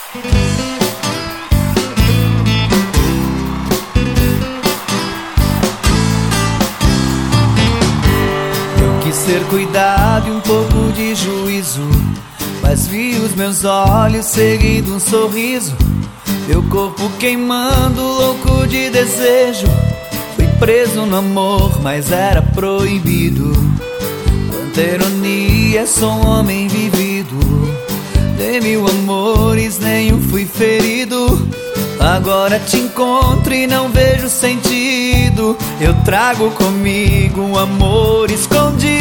Eu quis ter cuidado e um pouco de juízo, mas vi os meus olhos seguindo um sorriso, meu corpo queimando, louco de desejo. Fui preso no amor, mas era proibido. Quanta ironia, sou um homem vivido. Dei mil amores, nenhum fui ferido. Agora te encontro e não vejo sentido. Eu trago comigo um amor escondido.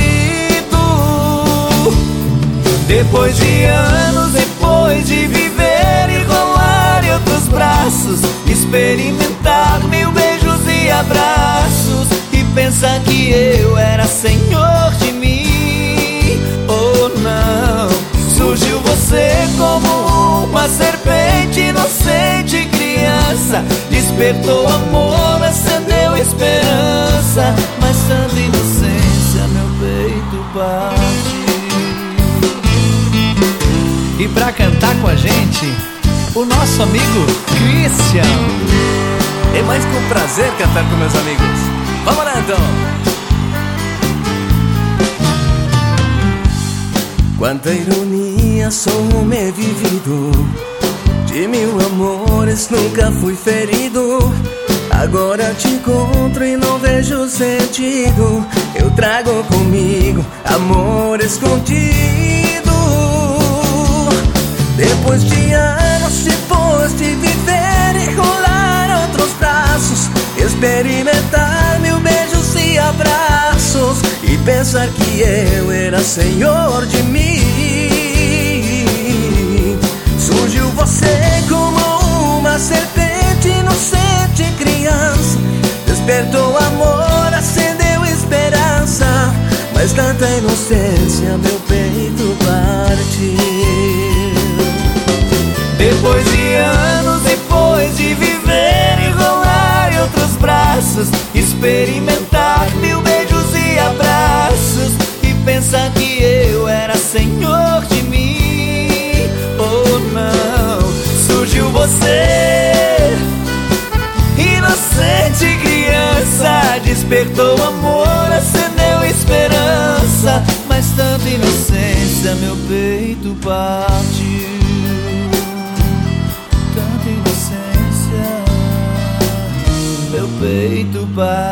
Depois de anos, depois de viver e rolar em outros braços, experimentar mil beijos e abraços, e pensar que eu era senhor de mim. Oh não, surgiu você como uma serpente inocente criança, despertou amor, acendeu esperança, mas tanta inocência meu peito bate. E pra cantar com a gente, o nosso amigo Christian. É mais que um prazer cantar com meus amigos. Vamos lá então. Quanta ironia, sou um homem vivido. De mil amores nunca fui ferido. Agora te encontro e não vejo sentido. Eu trago comigo amor escondido. Depois de anos, depois de viver e rolar outros braços, experimentar mil beijos e abraços, e pensar que eu era senhor de mim. Surgiu você como uma serpente inocente criança, despertou amor, acendeu esperança, mas tanta inocência meu peito partiu. Depois de anos, depois de viver e rolar em outros braços, experimentar mil beijos e abraços, e pensar que eu era senhor de mim. Oh não, surgiu você, inocente criança, despertou amor, acendeu esperança, mas tanta inocência meu peito partiu. Tanta inocência meu peito bate.